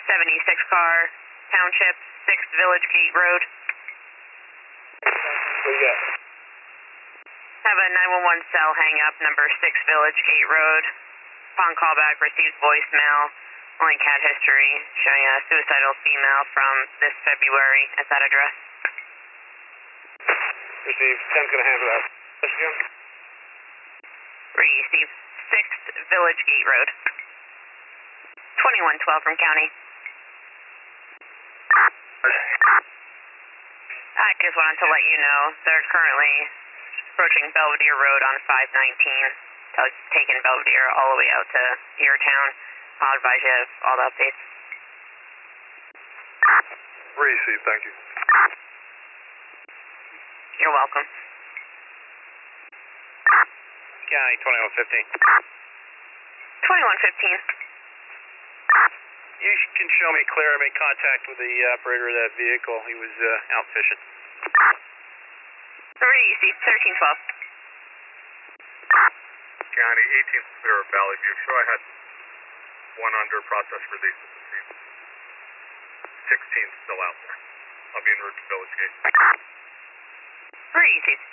76 car, Township, 6th Village Gate Road. What do you got? Have a 911 cell hang up, number 6 Village Gate Road. Upon callback, received voicemail, only cat history, showing a suicidal female from this February at that address. Received. 10's going to handle that. Michigan? Received 6th Village Gate Road. 2112 from county. I just wanted to let you know they're currently approaching Belvedere Road on 519. So taking Belvedere all the way out to your town. I'll advise you of all the updates. Received, thank you. You're welcome. County 2115. 2115. You can show me Claire made contact with the operator of that vehicle. He was out fishing. Received 1312. County 18th clear of Valley View. Show I had one under process release at the scene. 16th still out there. I'll be en route to Village Gate. Received.